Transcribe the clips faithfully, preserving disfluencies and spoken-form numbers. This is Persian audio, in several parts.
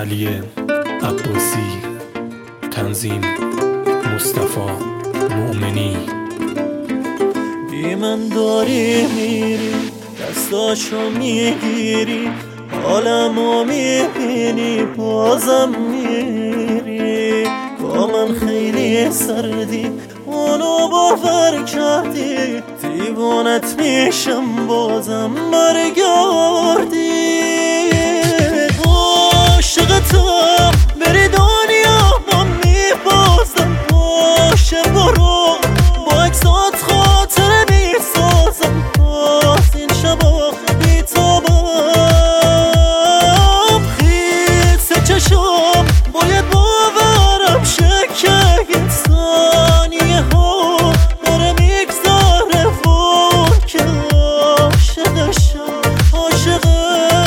علی عباسی، تنظیم مصطفی مؤمنی. بی من داری میری، دستاشو میگیری، حالمو میبینی بازم میری. با من خیلی سردی، اونو باور کردی، دیوانت میشم بازم برگردی. عاشقتم بری دنیا ما میبازم، باشه برو با اکسات خاطر میسازم. باز این شبا بیتابم، خیس چشم باید باورم شه که این ثانیه ها داره میگذاره و که عاشقشم عاشقم.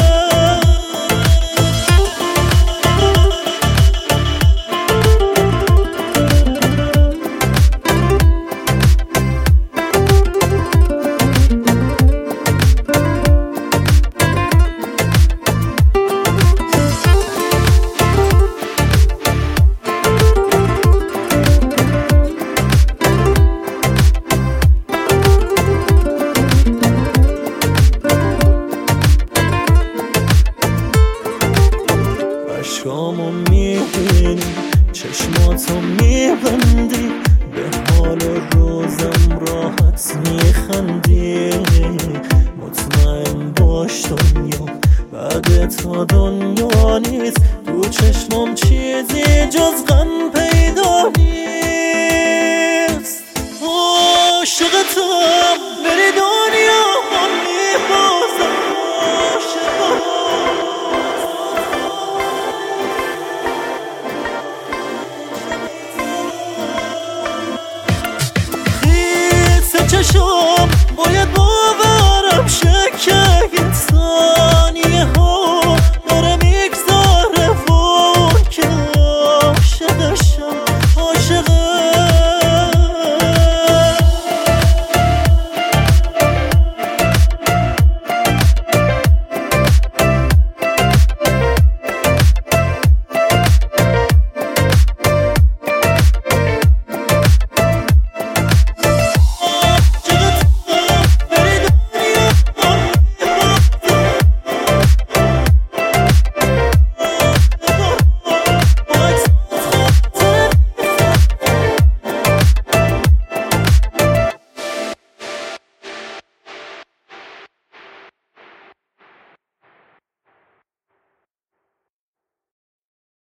اشکامو میبینی، چشماتو میبندی، به حال روزم راحت میخندی. مطمئن باش دنیا بعد تا دنیا نیست، تو چشمام چیزی جز غم پیدا نیست. عاشقتم بری دنیا ما میبازم، چشم باید باورم شه که این